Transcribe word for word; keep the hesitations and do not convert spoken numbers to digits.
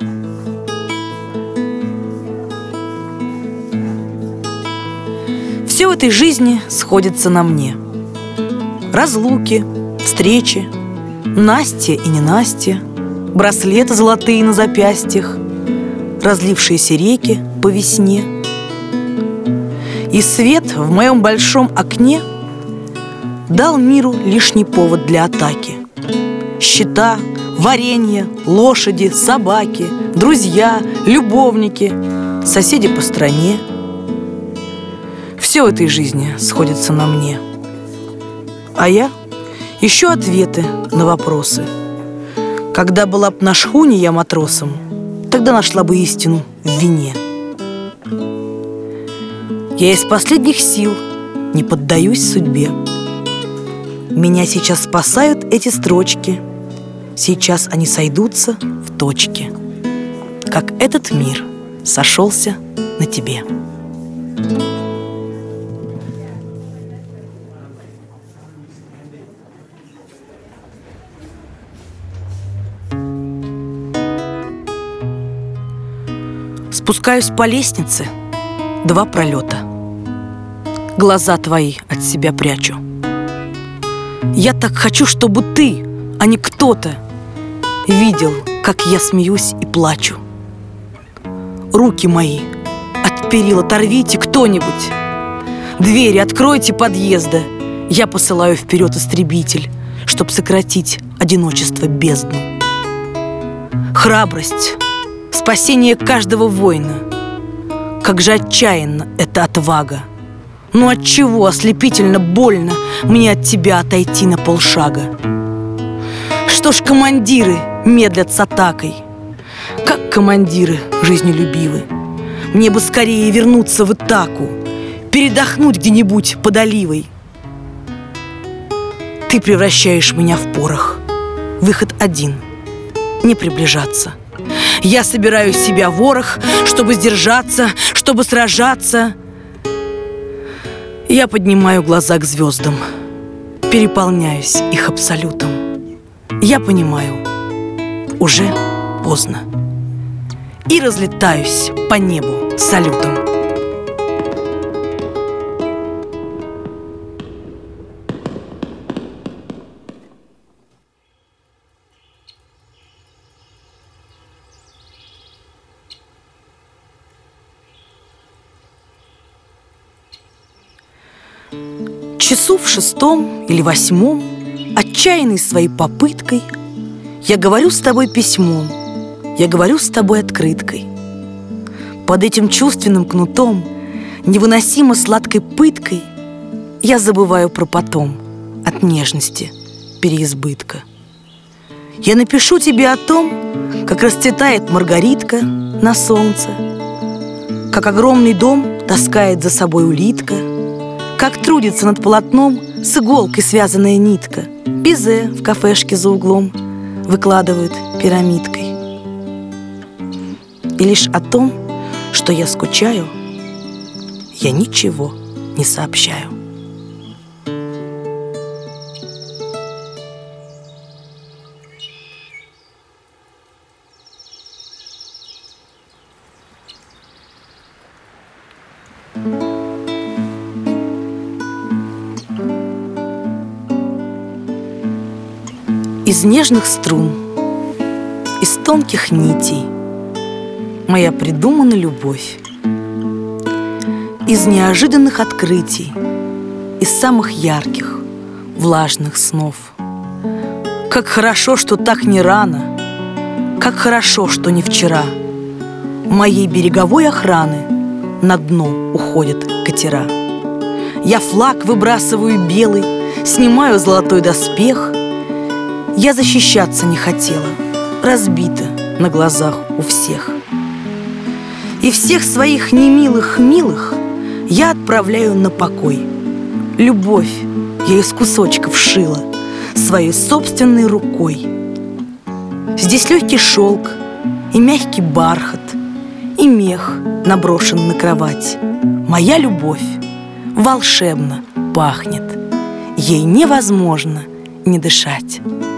Все в этой жизни сходится на мне. Разлуки, встречи, Настя и ненастья, браслеты золотые на запястьях, разлившиеся реки по весне. И свет в моем большом окне дал миру лишний повод для атаки. Счета, варенье, лошади, собаки, друзья, любовники, соседи по стране. Все в этой жизни сходится на мне. А я ищу ответы на вопросы. Когда была б на шхуне я матросом, тогда нашла бы истину в вине. Я из последних сил не поддаюсь судьбе. Меня сейчас спасают эти строчки. Сейчас они сойдутся в точке, как этот мир сошелся на тебе. Спускаюсь по лестнице, два пролета. Глаза твои от себя прячу. Я так хочу, чтобы ты, а не кто-то, видел, как я смеюсь и плачу. Руки мои от перил оторвите кто-нибудь. Двери откройте подъезда. Я посылаю вперед истребитель, чтоб сократить одиночество бездну. Храбрость, спасение каждого воина. Как же отчаянна эта отвага. Ну отчего ослепительно больно мне от тебя отойти на полшага? Что ж командиры медлят с атакой? Как командиры жизнелюбивы. Мне бы скорее вернуться в Итаку, передохнуть где-нибудь под оливой. Ты превращаешь меня в порох. Выход один — не приближаться. Я собираю из себя ворох, чтобы сдержаться, чтобы сражаться. Я поднимаю глаза к звездам, переполняюсь их абсолютом. Я понимаю, уже поздно. И разлетаюсь по небу салютом. Часу в шестом или восьмом, отчаянный своей попыткой, я говорю с тобой письмом, я говорю с тобой открыткой. Под этим чувственным кнутом, невыносимо сладкой пыткой, я забываю про потом от нежности переизбытка. Я напишу тебе о том, как расцветает маргаритка на солнце, как огромный дом таскает за собой улитка, как трудится над полотном с иголкой связанная нитка. Безе в кафешке за углом выкладывают пирамидкой. И лишь о том, что я скучаю, я ничего не сообщаю. Из нежных струн, из тонких нитей моя придумана любовь. Из неожиданных открытий, из самых ярких, влажных снов. Как хорошо, что так не рано, как хорошо, что не вчера. Моей береговой охраны на дно уходят катера. Я флаг выбрасываю белый, снимаю золотой доспех. Я защищаться не хотела, разбита на глазах у всех. И всех своих немилых милых я отправляю на покой. Любовь я из кусочков шила своей собственной рукой. Здесь легкий шелк и мягкий бархат, и мех наброшен на кровать. Моя любовь волшебно пахнет, ей невозможно не дышать.